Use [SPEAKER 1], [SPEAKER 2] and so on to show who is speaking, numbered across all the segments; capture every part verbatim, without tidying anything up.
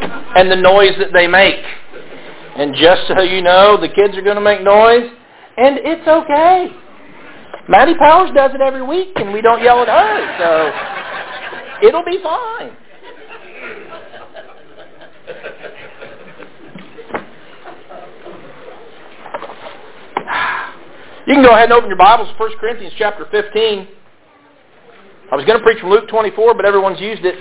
[SPEAKER 1] and the noise that they make. And just so you know, the kids are going to make noise, and it's okay. Maddie Powers does it every week, and we don't yell at her, so it'll be fine. You can go ahead and open your Bibles to First Corinthians chapter fifteen. I was going to preach from Luke twenty-four, but everyone's used it.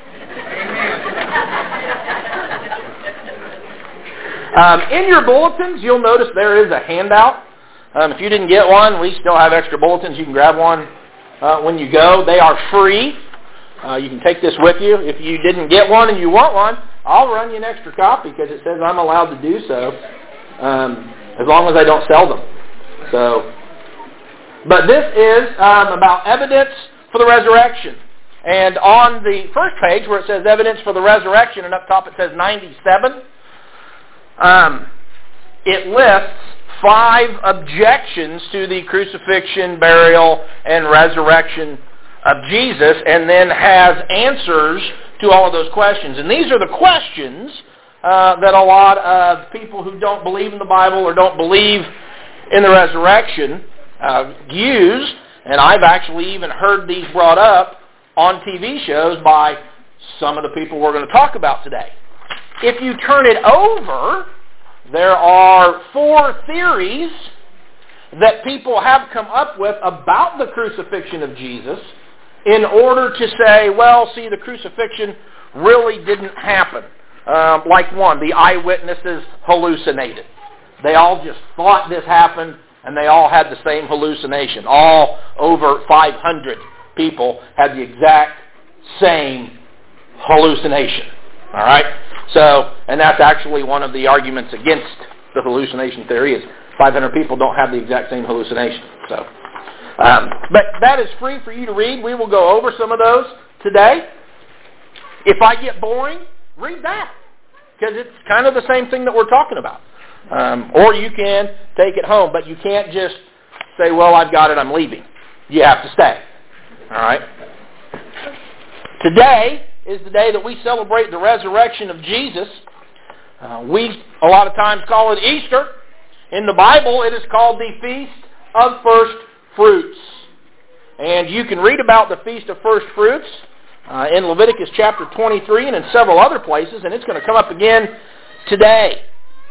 [SPEAKER 1] Um, in your bulletins, you'll notice there is a handout. Um, if you didn't get one, we still have extra bulletins. You can grab one uh, when you go. They are free. Uh, you can take this with you. If you didn't get one and you want one, I'll run you an extra copy because it says I'm allowed to do so um, as long as I don't sell them. So, but this is um, about evidence for the resurrection. And on the first page where it says evidence for the resurrection, and up top it says ninety-seven, um, it lists five objections to the crucifixion, burial, and resurrection of Jesus, and then has answers to all of those questions. And these are the questions uh, that a lot of people who don't believe in the Bible or don't believe in the resurrection uh, use, and I've actually even heard these brought up on T V shows by some of the people we're going to talk about today. If you turn it over, there are four theories that people have come up with about the crucifixion of Jesus in order to say, well, see, the crucifixion really didn't happen. Um, like one, the eyewitnesses hallucinated. They all just thought this happened, and they all had the same hallucination. All over five hundred people had the exact same hallucination. All right? So, and that's actually one of the arguments against the hallucination theory is five hundred people don't have the exact same hallucination. So, um, but that is free for you to read. We will go over some of those today. If I get boring, read that, because it's kind of the same thing that we're talking about. Um, or you can take it home, but you can't just say, well, I've got it, I'm leaving. You have to stay. All right? Today is the day that we celebrate the resurrection of Jesus. Uh, we, a lot of times, call it Easter. In the Bible, it is called the Feast of First Fruits. And you can read about the Feast of First Fruits uh, in Leviticus chapter twenty-three and in several other places, and it's going to come up again today.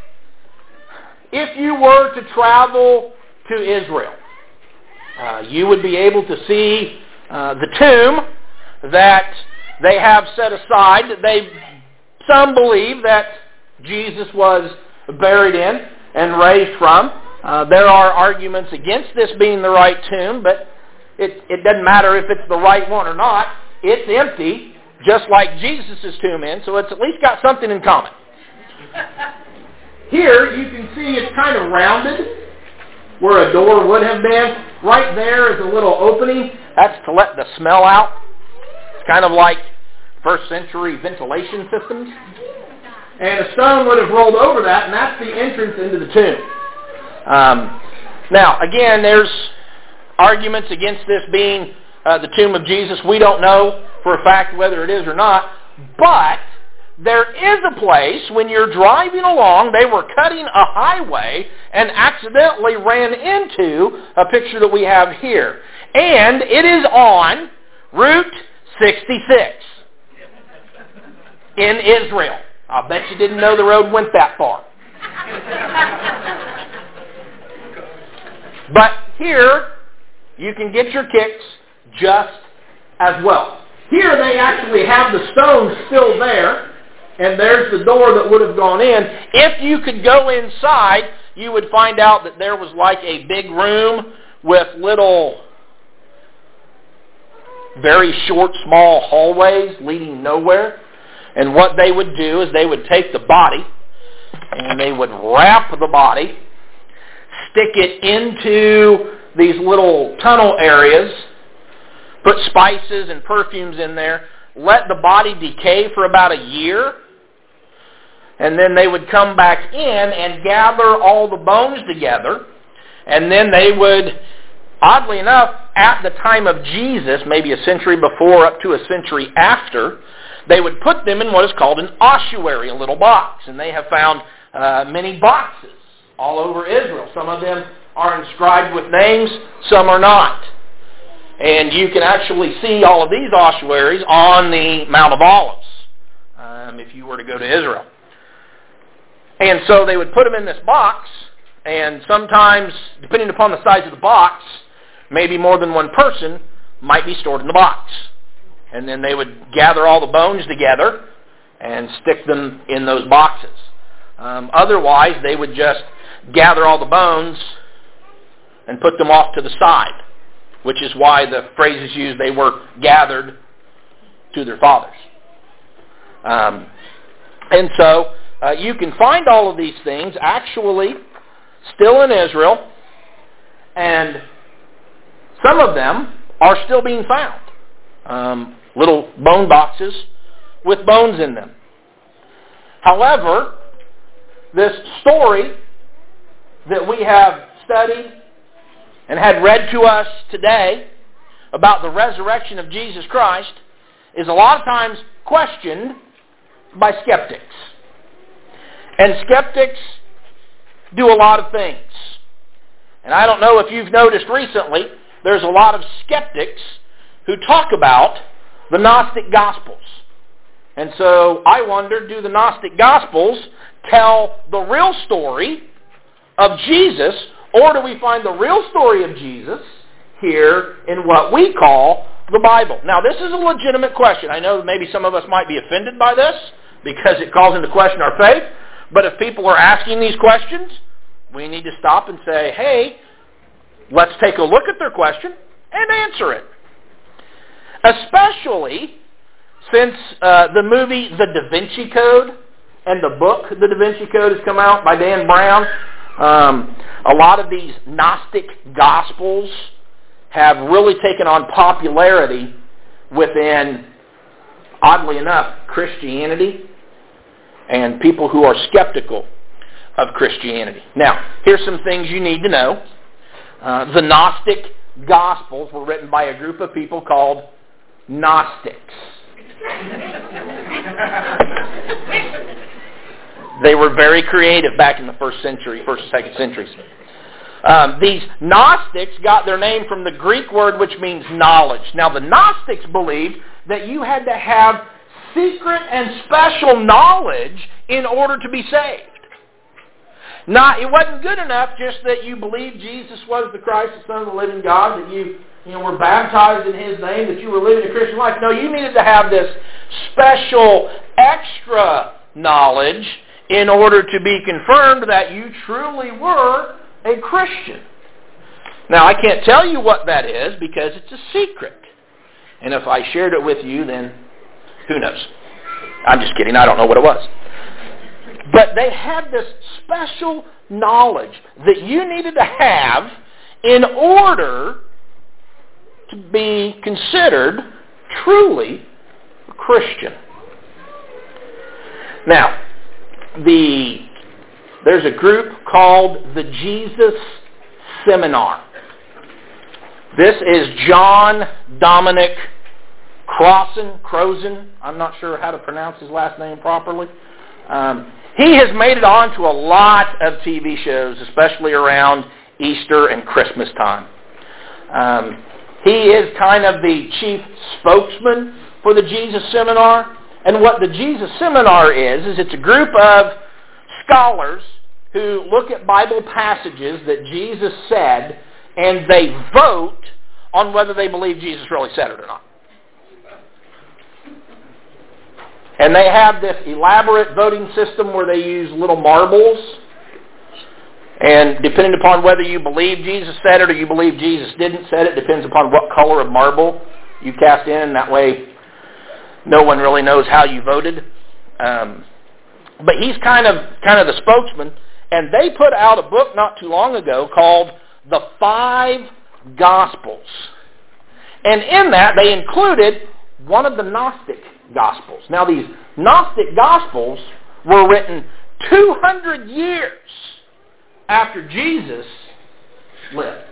[SPEAKER 1] If you were to travel to Israel, uh, you would be able to see uh, the tomb that they have set aside. That they, some believe that Jesus was buried in and raised from. Uh, there are arguments against this being the right tomb, but it, it doesn't matter if it's the right one or not. It's empty, just like Jesus' tomb is, so it's at least got something in common. Here, you can see it's kind of rounded where a door would have been. Right there is a little opening. That's to let the smell out. It's kind of like first century ventilation systems. And a stone would have rolled over that, and that's the entrance into the tomb. Um, now, again, there's arguments against this being uh, the tomb of Jesus. We don't know for a fact whether it is or not, but there is a place when you're driving along, they were cutting a highway and accidentally ran into a picture that we have here. And it is on Route sixty-six in Israel. I bet you didn't know the road went that far. But here, you can get your kicks just as well. Here they actually have the stones still there. And there's the door that would have gone in. If you could go inside, you would find out that there was like a big room with little, very short, small hallways leading nowhere. And what they would do is they would take the body, and they would wrap the body, stick it into these little tunnel areas, put spices and perfumes in there, let the body decay for about a year, and then they would come back in and gather all the bones together, and then they would, oddly enough, at the time of Jesus, maybe a century before up to a century after, they would put them in what is called an ossuary, a little box. And they have found uh, many boxes all over Israel. Some of them are inscribed with names, some are not. And you can actually see all of these ossuaries on the Mount of Olives um, if you were to go to Israel. And so they would put them in this box, and sometimes, depending upon the size of the box, maybe more than one person might be stored in the box. And then they would gather all the bones together and stick them in those boxes. Um, otherwise, they would just gather all the bones and put them off to the side, which is why the phrase is used, they were gathered to their fathers. Um, and so uh, you can find all of these things actually still in Israel, and some of them are still being found. Um, little bone boxes with bones in them. However, this story that we have studied and had read to us today about the resurrection of Jesus Christ is a lot of times questioned by skeptics. And skeptics do a lot of things. And I don't know if you've noticed recently, there's a lot of skeptics who talk about the Gnostic Gospels. And so I wonder, do the Gnostic Gospels tell the real story of Jesus, or do we find the real story of Jesus here in what we call the Bible? Now, this is a legitimate question. I know that maybe some of us might be offended by this because it calls into question our faith. But if people are asking these questions, we need to stop and say, hey, let's take a look at their question and answer it. Especially since uh, the movie The Da Vinci Code and the book The Da Vinci Code has come out by Dan Brown. Um, a lot of these Gnostic Gospels have really taken on popularity within, oddly enough, Christianity and people who are skeptical of Christianity. Now, here's some things you need to know. Uh, the Gnostic Gospels were written by a group of people called Gnostics. They were very creative back in the first century, first and second centuries. Um, these Gnostics got their name from the Greek word which means knowledge. Now, the Gnostics believed that you had to have secret and special knowledge in order to be saved. Not, it wasn't good enough just that you believed Jesus was the Christ, the Son of the living God, that you, you know, were baptized in His name, that you were living a Christian life. No, you needed to have this special, extra knowledge in order to be confirmed that you truly were a Christian. Now, I can't tell you what that is because it's a secret. And if I shared it with you, then who knows? I'm just kidding. I don't know what it was. But they had this special knowledge that you needed to have in order to be considered truly a Christian. Now, the there's a group called the Jesus Seminar. This is John Dominic Crossan, Crozan. I'm not sure how to pronounce his last name properly. Um, he has made it onto a lot of T V shows, especially around Easter and Christmas time. Um, he is kind of the chief spokesman for the Jesus Seminar. And what the Jesus Seminar is, is it's a group of scholars who look at Bible passages that Jesus said, and they vote on whether they believe Jesus really said it or not. And they have this elaborate voting system where they use little marbles. And depending upon whether you believe Jesus said it or you believe Jesus didn't say it, depends upon what color of marble you cast in. And that way, no one really knows how you voted. Um, but he's kind of kind of the spokesman. And they put out a book not too long ago called The Five Gospels. And in that, they included one of the Gnostic Gospels. Now, these Gnostic Gospels were written two hundred years after Jesus lived.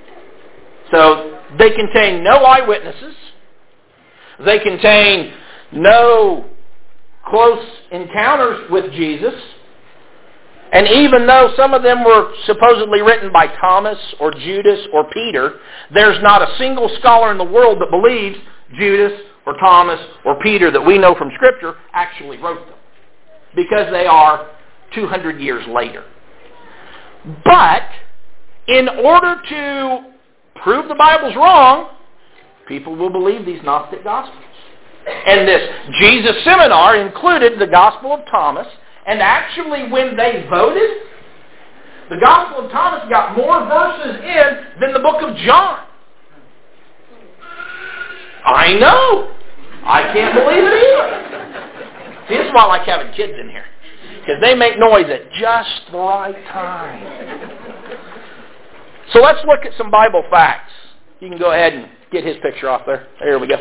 [SPEAKER 1] So they contain no eyewitnesses. They contain no close encounters with Jesus. And even though some of them were supposedly written by Thomas or Judas or Peter, there's not a single scholar in the world that believes Judas or Thomas or Peter that we know from Scripture actually wrote them, because they are two hundred years later. But in order to prove the Bible's wrong, people will believe these Gnostic Gospels. And this Jesus Seminar included the Gospel of Thomas. And actually, when they voted, the Gospel of Thomas got more verses in than the book of John. I know. I can't believe it either. See, this is why I like having kids in here, because they make noise at just the right time. So let's look at some Bible facts. You can go ahead and get his picture off there. There we go.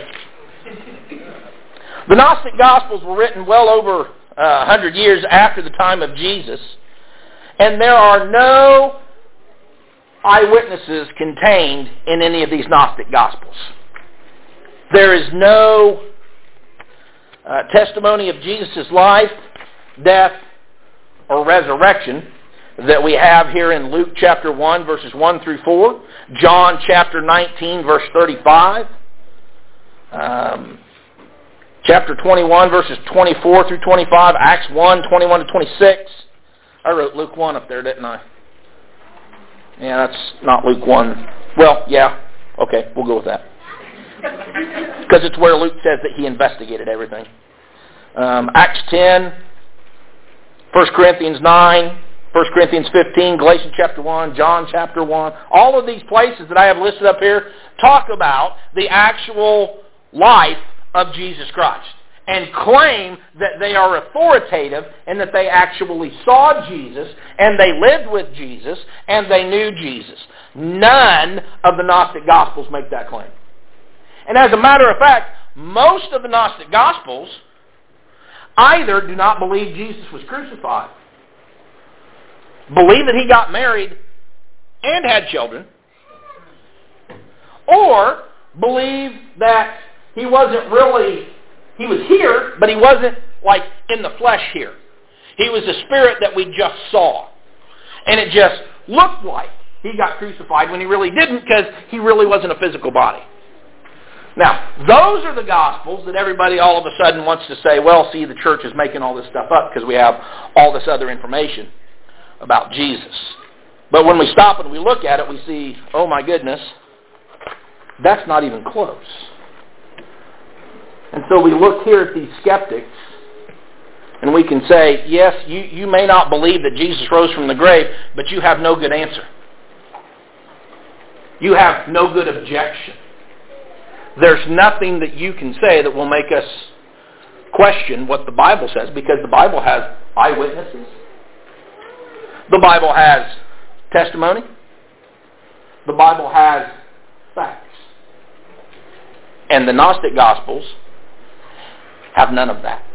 [SPEAKER 1] The Gnostic Gospels were written well over uh, one hundred years after the time of Jesus, and there are no eyewitnesses contained in any of these Gnostic Gospels. There is no uh, testimony of Jesus' life, death, or resurrection that we have here in Luke chapter one, verses one through four, John chapter nineteen, verse thirty-five, um, chapter twenty-one, verses twenty-four through twenty-five, Acts one, twenty-one to twenty-six. I wrote Luke one up there, didn't I? Yeah, that's not Luke one. Well, yeah. Okay, we'll go with that. Because it's where Luke says that he investigated everything. Um, Acts ten, First Corinthians nine, First Corinthians fifteen, Galatians chapter one, John chapter one. All of these places that I have listed up here talk about the actual life of Jesus Christ and claim that they are authoritative and that they actually saw Jesus and they lived with Jesus and they knew Jesus. None of the Gnostic Gospels make that claim. And as a matter of fact, most of the Gnostic Gospels either do not believe Jesus was crucified, believe that he got married and had children, or believe that he wasn't really, he was here, but he wasn't like in the flesh here. He was a spirit that we just saw. And it just looked like he got crucified when he really didn't, because he really wasn't a physical body. Now, those are the Gospels that everybody all of a sudden wants to say, well, see, the church is making all this stuff up because we have all this other information about Jesus. But when we stop and we look at it, we see, oh my goodness, that's not even close. And so we look here at these skeptics, and we can say, yes, you, you may not believe that Jesus rose from the grave, but you have no good answer. You have no good objection. There's nothing that you can say that will make us question what the Bible says, because the Bible has eyewitnesses. The Bible has testimony. The Bible has facts. And the Gnostic Gospels have none of that.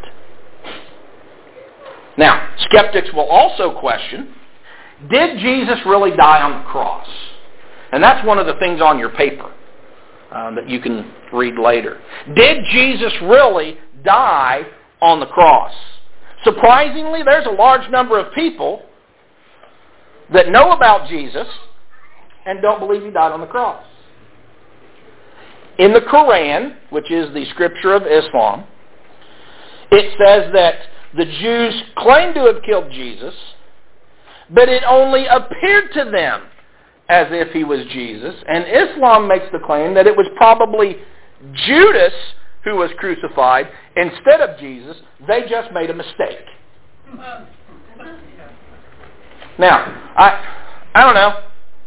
[SPEAKER 1] Now, skeptics will also question, did Jesus really die on the cross? And that's one of the things on your paper uh, that you can read later. Did Jesus really die on the cross? Surprisingly, there's a large number of people that know about Jesus and don't believe he died on the cross. In the Quran, which is the scripture of Islam, it says that the Jews claim to have killed Jesus, but it only appeared to them as if he was Jesus. And Islam makes the claim that it was probably Judas who was crucified instead of Jesus. They just made a mistake. Now, I I don't know.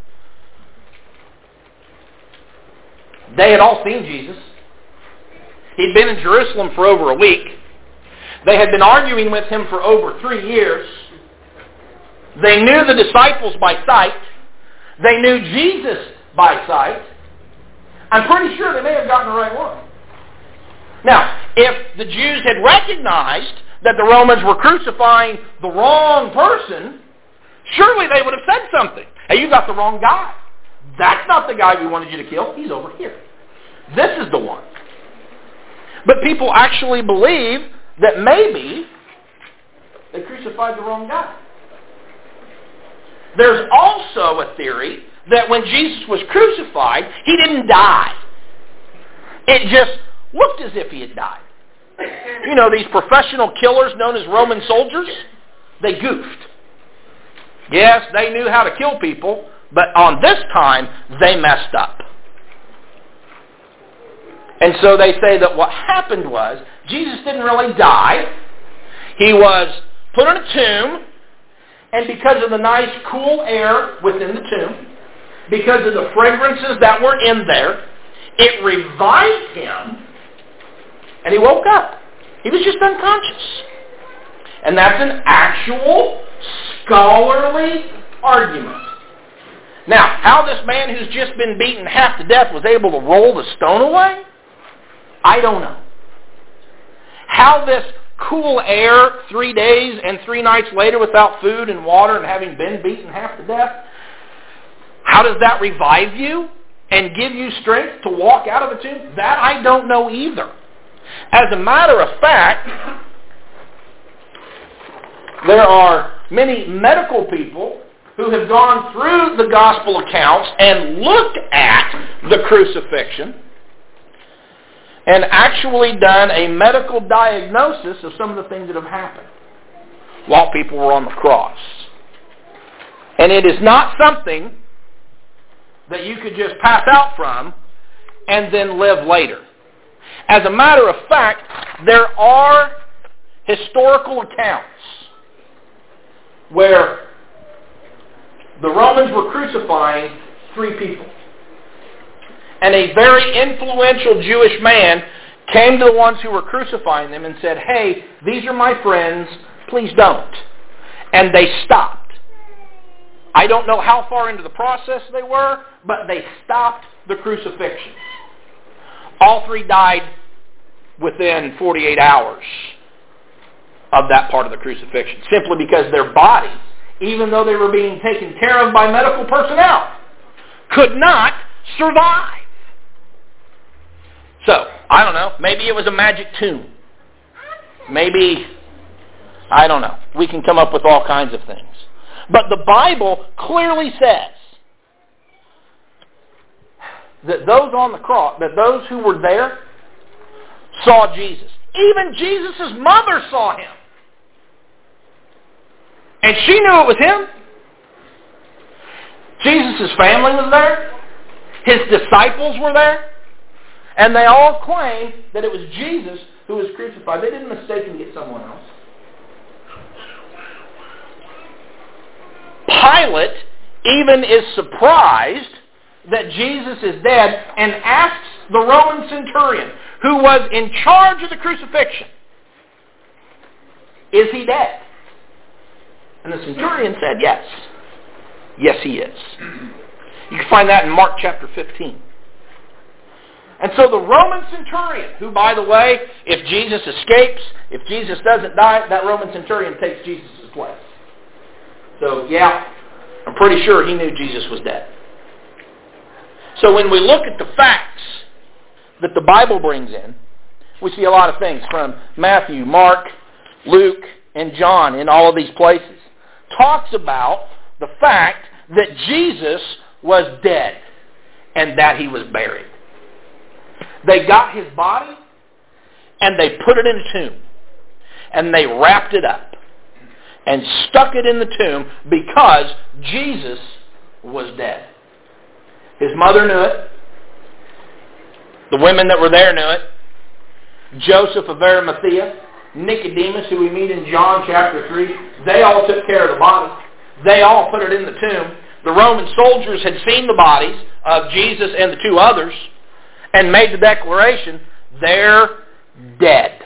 [SPEAKER 1] They had all seen Jesus. He'd been in Jerusalem for over a week. They had been arguing with him for over three years. They knew the disciples by sight. They knew Jesus by sight. I'm pretty sure they may have gotten the right one. Now, if the Jews had recognized that the Romans were crucifying the wrong person, surely they would have said something. Hey, you got the wrong guy. That's not the guy we wanted you to kill. He's over here. This is the one. But people actually believe that maybe they crucified the wrong guy. There's also a theory that when Jesus was crucified, he didn't die. It just looked as if he had died. You know, these professional killers known as Roman soldiers, they goofed. Yes, they knew how to kill people, but on this time, they messed up. And so they say that what happened was, Jesus didn't really die. He was put in a tomb, and because of the nice cool air within the tomb, because of the fragrances that were in there, it revived him, and he woke up. He was just unconscious. And that's an actual scholarly argument. Now, how this man who's just been beaten half to death was able to roll the stone away, I don't know. How this cool air three days and three nights later without food and water and having been beaten half to death, how does that revive you and give you strength to walk out of the tomb? That I don't know either. As a matter of fact, there are many medical people who have gone through the gospel accounts and looked at the crucifixion and actually done a medical diagnosis of some of the things that have happened while people were on the cross. And it is not something that you could just pass out from and then live later. As a matter of fact, there are historical accounts where the Romans were crucifying three people. And a very influential Jewish man came to the ones who were crucifying them and said, hey, these are my friends, please don't. And they stopped. I don't know how far into the process they were, but they stopped the crucifixion. All three died within forty-eight hours of that part of the crucifixion, simply because their bodies, even though they were being taken care of by medical personnel, could not survive. So, I don't know, maybe it was a magic tomb. Maybe, I don't know. We can come up with all kinds of things. But the Bible clearly says that those on the cross, that those who were there saw Jesus. Even Jesus' mother saw him. And she knew it was him. Jesus' family was there. His disciples were there. And they all claimed that it was Jesus who was crucified. They didn't mistakenly get someone else. Pilate even is surprised that Jesus is dead and asks the Roman centurion, who was in charge of the crucifixion, is he dead? And the centurion said, yes. Yes, he is. You can find that in Mark chapter fifteen. And so the Roman centurion, who, by the way, if Jesus escapes, if Jesus doesn't die, that Roman centurion takes Jesus' place. So, yeah, I'm pretty sure he knew Jesus was dead. So when we look at the facts that the Bible brings in, we see a lot of things from Matthew, Mark, Luke, and John in all of these places. Talks about the fact that Jesus was dead and that he was buried. They got his body and they put it in a tomb. And they wrapped it up and stuck it in the tomb because Jesus was dead. His mother knew it. The women that were there knew it. Joseph of Arimathea, Nicodemus, who we meet in John chapter three, they all took care of the body. They all put it in the tomb. The Roman soldiers had seen the bodies of Jesus and the two others and made the declaration, they're dead.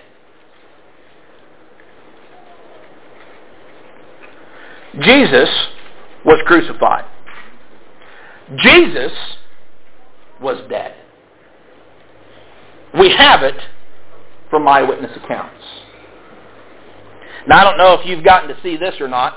[SPEAKER 1] Jesus was crucified. Jesus was dead. We have it from eyewitness accounts. Now, I don't know if you've gotten to see this or not.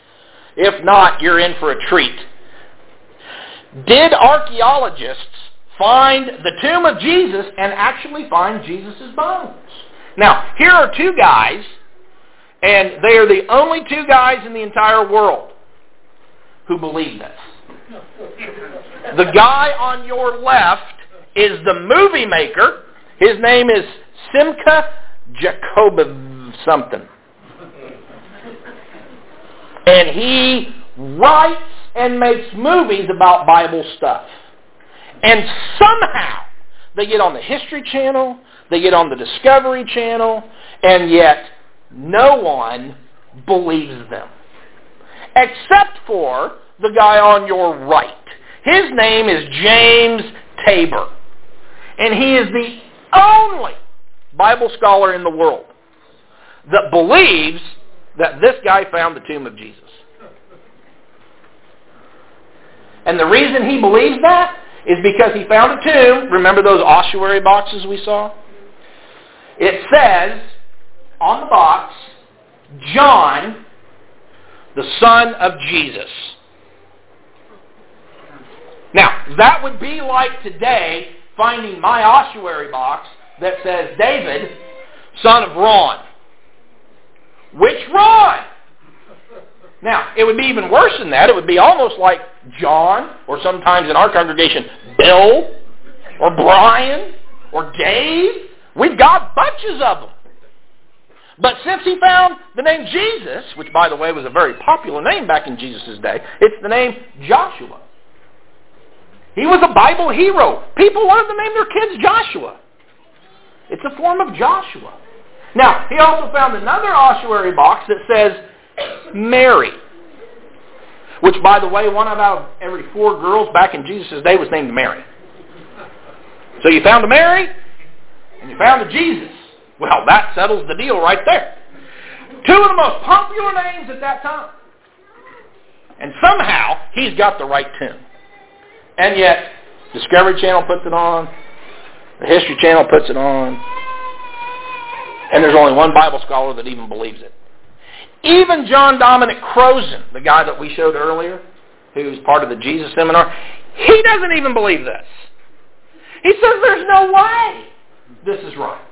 [SPEAKER 1] If not, you're in for a treat. Did archaeologists find the tomb of Jesus and actually find Jesus' bones. Now, here are two guys, and they are the only two guys in the entire world who believe this. The guy on your left is the movie maker. His name is Simcha Jacobov something. And he writes and makes movies about Bible stuff. And somehow they get on the History Channel, they get on the Discovery Channel, and yet no one believes them. Except for the guy on your right. His name is James Tabor. And he is the only Bible scholar in the world that believes that this guy found the tomb of Jesus. And the reason he believes that is because he found a tomb. Remember those ossuary boxes we saw? It says on the box, John, the son of Jesus. Now, that would be like today finding my ossuary box that says David, son of Ron. Which Ron? Now, it would be even worse than that. It would be almost like John, or sometimes in our congregation, Bill, or Brian, or Dave. We've got bunches of them. But since he found the name Jesus, which, by the way, was a very popular name back in Jesus' day, it's the name Joshua. He was a Bible hero. People wanted to name their kids Joshua. It's a form of Joshua. Now, he also found another ossuary box that says Mary, which, by the way, one out of every four girls back in Jesus' day was named Mary. So you found a Mary, and you found a Jesus. Well, that settles the deal right there. Two of the most popular names at that time. And somehow, he's got the right tune. And yet, Discovery Channel puts it on, the History Channel puts it on, and there's only one Bible scholar that even believes it. Even John Dominic Crozon, the guy that we showed earlier, who's part of the Jesus Seminar, he doesn't even believe this. He says there's no way this is right.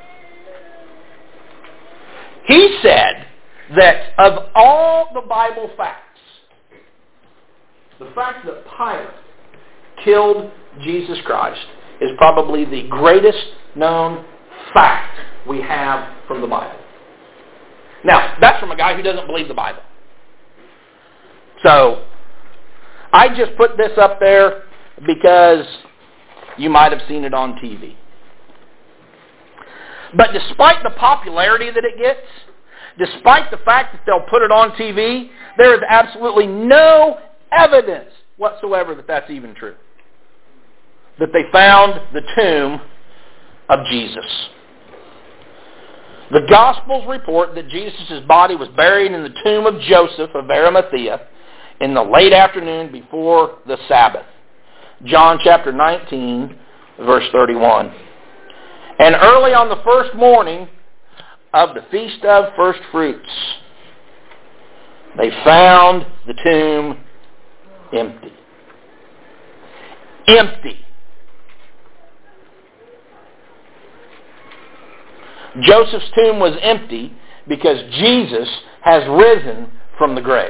[SPEAKER 1] He said that of all the Bible facts, the fact that Pilate killed Jesus Christ is probably the greatest known fact we have from the Bible. Now, that's from a guy who doesn't believe the Bible. So, I just put this up there because you might have seen it on T V. But despite the popularity that it gets, despite the fact that they'll put it on T V, there is absolutely no evidence whatsoever that that's even true. That they found the tomb of Jesus. The Gospels report that Jesus' body was buried in the tomb of Joseph of Arimathea in the late afternoon before the Sabbath. John chapter nineteen, verse thirty-one. And early on the first morning of the Feast of First Fruits, they found the tomb empty. Empty. Joseph's tomb was empty because Jesus has risen from the grave.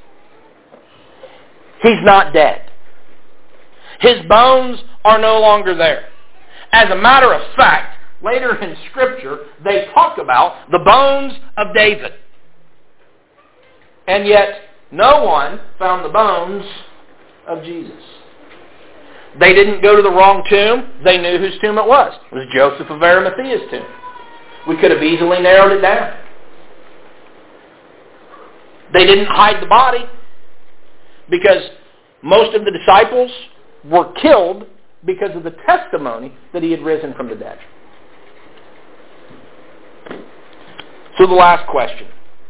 [SPEAKER 1] He's not dead. His bones are no longer there. As a matter of fact, later in Scripture, they talk about the bones of David. And yet, no one found the bones of Jesus. They didn't go to the wrong tomb. They knew whose tomb it was. It was Joseph of Arimathea's tomb. We could have easily narrowed it down. They didn't hide the body because most of the disciples were killed because of the testimony that he had risen from the dead. So the last question.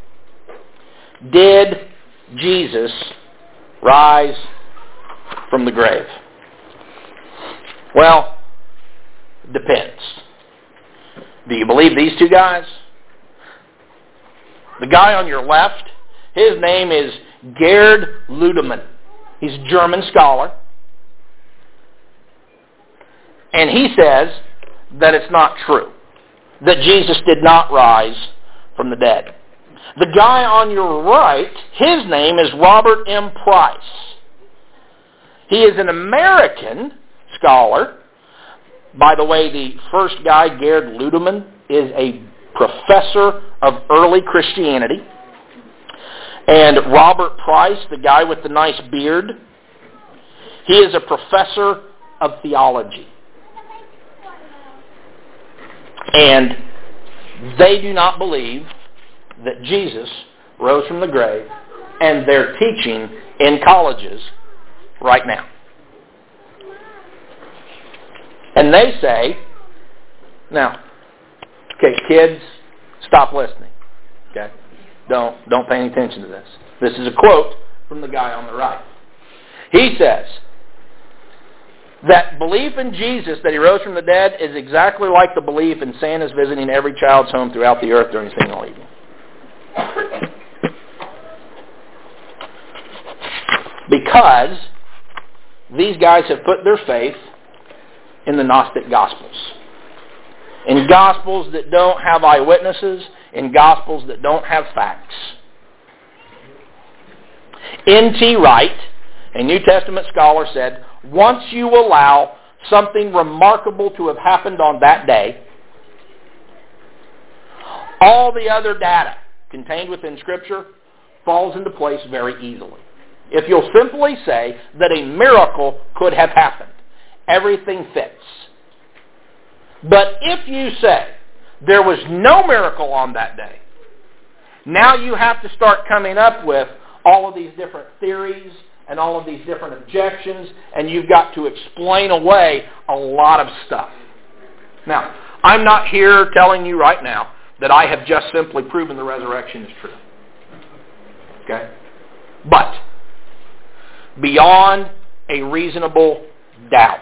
[SPEAKER 1] Did Jesus rise from the grave? Well, it depends. Do you believe these two guys? The guy on your left, his name is Gerd Ludemann. He's a German scholar. And he says that it's not true, that Jesus did not rise from the dead. The guy on your right, his name is Robert M. Price. He is an American scholar. By the way, the first guy, Gerd Ludemann, is a professor of early Christianity. And Robert Price, the guy with the nice beard, he is a professor of theology. And they do not believe that Jesus rose from the grave, and they're teaching in colleges right now. And they say, now, okay, kids, stop listening. Okay? Don't, don't pay any attention to this. This is a quote from the guy on the right. He says that belief in Jesus, that he rose from the dead, is exactly like the belief in Santa's visiting every child's home throughout the earth during single evening. Because these guys have put their faith in the Gnostic Gospels. In Gospels that don't have eyewitnesses, in Gospels that don't have facts. N T Wright, a New Testament scholar, said, once you allow something remarkable to have happened on that day, all the other data contained within Scripture falls into place very easily. If you'll simply say that a miracle could have happened, everything fits. But if you say there was no miracle on that day, now you have to start coming up with all of these different theories and all of these different objections, and you've got to explain away a lot of stuff. Now, I'm not here telling you right now that I have just simply proven the resurrection is true. Okay? But, beyond a reasonable doubt,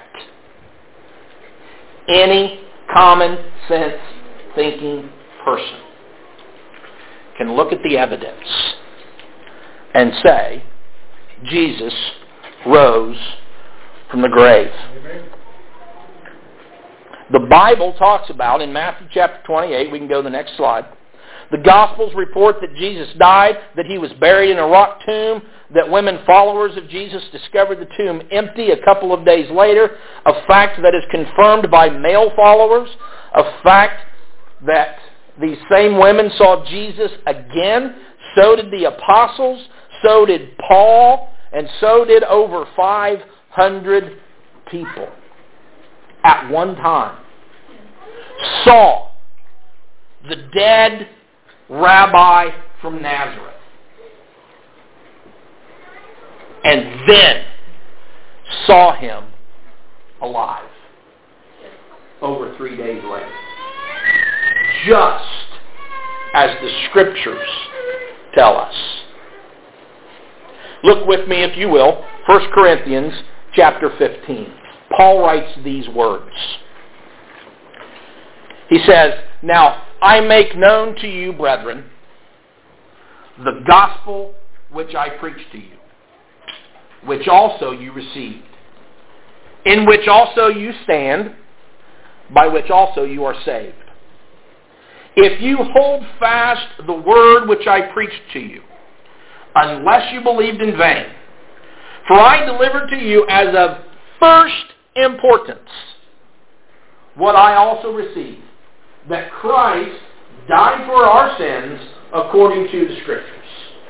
[SPEAKER 1] any common sense thinking person can look at the evidence and say, Jesus rose from the grave. The Bible talks about, in Matthew chapter twenty-eight, we can go to the next slide, the Gospels report that Jesus died, that he was buried in a rock tomb, that women followers of Jesus discovered the tomb empty a couple of days later, a fact that is confirmed by male followers, a fact that these same women saw Jesus again, so did the apostles, so did Paul, and so did over five hundred people at one time. Saw the dead rabbi from Nazareth. And then saw him alive over three days later. Just as the Scriptures tell us. Look with me, if you will, First Corinthians chapter fifteen. Paul writes these words. He says, now I make known to you, brethren, the gospel which I preached to you, which also you received, in which also you stand, by which also you are saved. If you hold fast the word which I preached to you, unless you believed in vain. For I delivered to you as of first importance what I also received, that Christ died for our sins according to the Scriptures,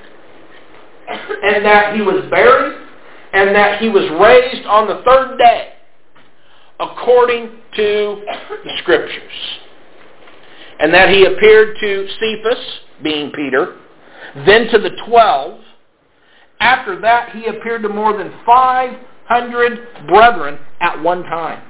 [SPEAKER 1] and that he was buried, and that he was raised on the third day according to the Scriptures, and that he appeared to Cephas, being Peter, then to the twelve. After that, he appeared to more than five hundred brethren at one time,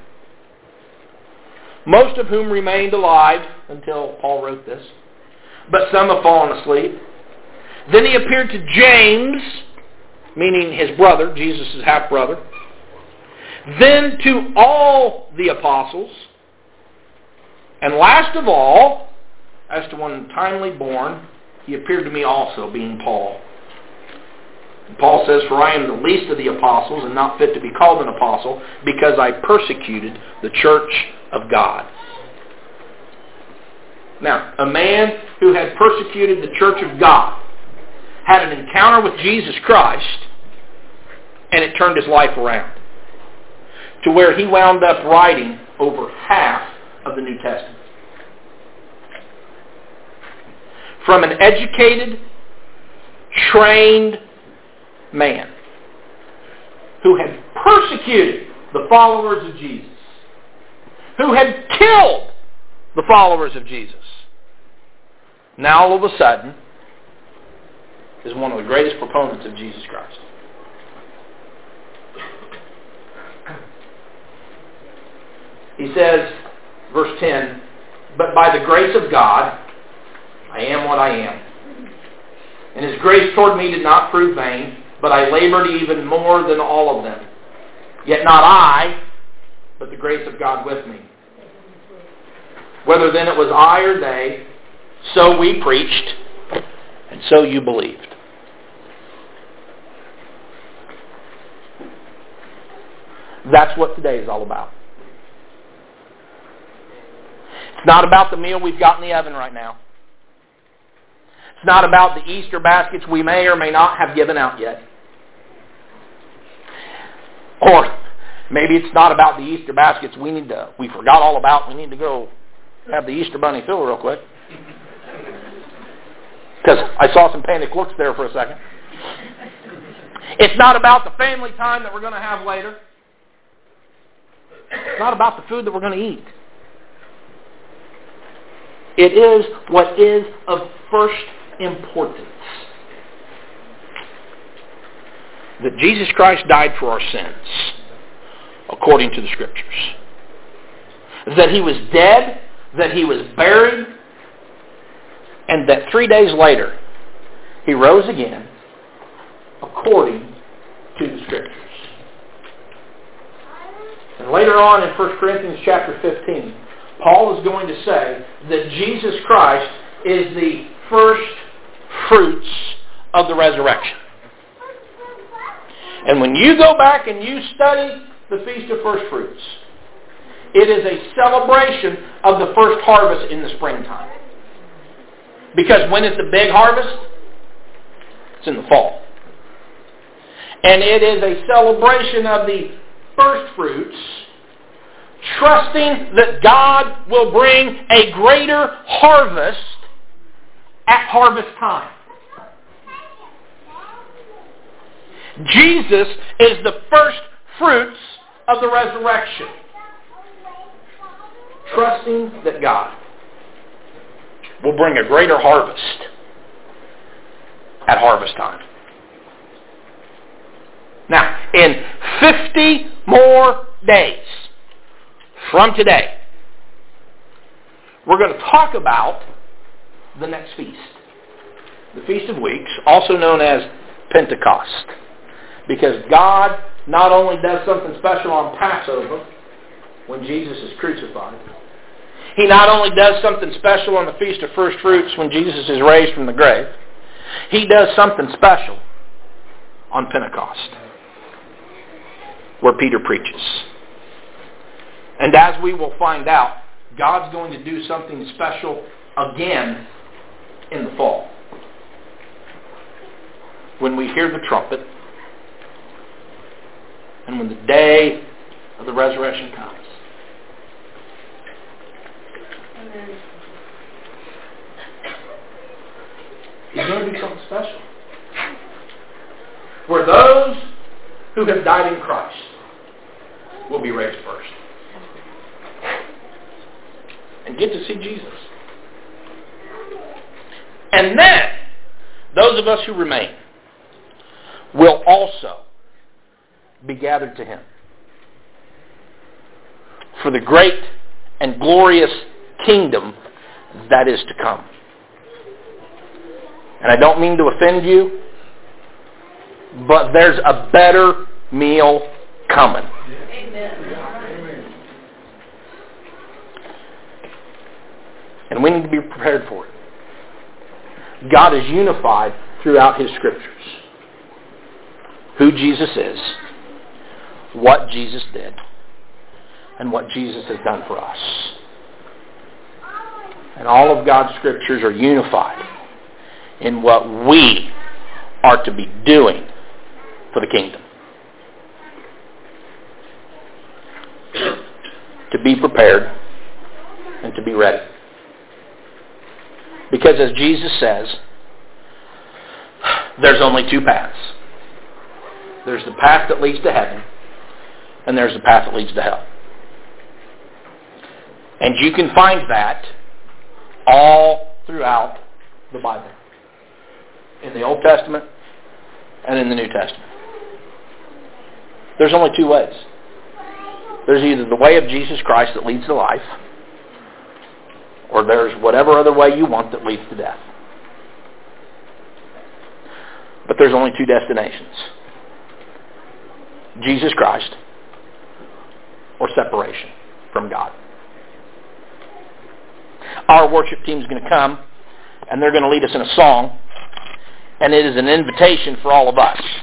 [SPEAKER 1] most of whom remained alive until Paul wrote this, but some have fallen asleep. Then he appeared to James, meaning his brother, Jesus' half-brother. Then to all the apostles. And last of all, as to one untimely born, he appeared to me also, being Paul. Paul says, "For I am the least of the apostles and not fit to be called an apostle because I persecuted the church of God." Now, a man who had persecuted the church of God had an encounter with Jesus Christ, and it turned his life around to where he wound up writing over half of the New Testament. From an educated, trained man who had persecuted the followers of Jesus, who had killed the followers of Jesus, now all of a sudden is one of the greatest proponents of Jesus Christ. He says, verse ten, "But by the grace of God, I am what I am. And His grace toward me did not prove vain, but I labored even more than all of them. Yet not I, but the grace of God with me. Whether then it was I or they, so we preached, and so you believed." That's what today is all about. It's not about the meal we've got in the oven right now. It's not about the Easter baskets we may or may not have given out yet. Or maybe it's not about the Easter baskets we need to, we forgot all about. We need to go have the Easter bunny fill real quick. Because I saw some panic looks there for a second. It's not about the family time that we're going to have later. It's not about the food that we're going to eat. It is what is of first importance. That Jesus Christ died for our sins, according to the Scriptures. That He was dead, that He was buried, and that three days later, He rose again, according to the Scriptures. And later on in First Corinthians chapter fifteen, Paul is going to say that Jesus Christ is the first fruits of the resurrection. And when you go back and you study the Feast of First Fruits, it is a celebration of the first harvest in the springtime. Because when is the big harvest? It's in the fall. And it is a celebration of the first fruits, trusting that God will bring a greater harvest at harvest time. Jesus is the first fruits of the resurrection, trusting that God will bring a greater harvest at harvest time. Now, in fifty more days from today, we're going to talk about the next feast. The Feast of Weeks, also known as Pentecost. Because God not only does something special on Passover, when Jesus is crucified, He not only does something special on the Feast of First Fruits when Jesus is raised from the grave, He does something special on Pentecost, where Peter preaches. And as we will find out, God's going to do something special again in the fall, when we hear the trumpet and when the day of the resurrection comes. Amen. He's going to do something special, where those who have died in Christ will be raised first and get to see Jesus. And then, those of us who remain will also be gathered to Him for the great and glorious kingdom that is to come. And I don't mean to offend you, but there's a better meal coming. Amen. And we need to be prepared for it. God is unified throughout His Scriptures. who Jesus is, what Jesus did, and what Jesus has done for us. And all of God's Scriptures are unified in what we are to be doing for the kingdom. To be prepared and to be ready. Because as Jesus says, there's only two paths. There's the path that leads to heaven, and there's the path that leads to hell. And you can find that all throughout the Bible. In the Old Testament and in the New Testament. There's only two ways. There's either the way of Jesus Christ that leads to life, or there's whatever other way you want that leads to death. But there's only two destinations. Jesus Christ or separation from God. Our worship team is going to come, and they're going to lead us in a song, and it is an invitation for all of us.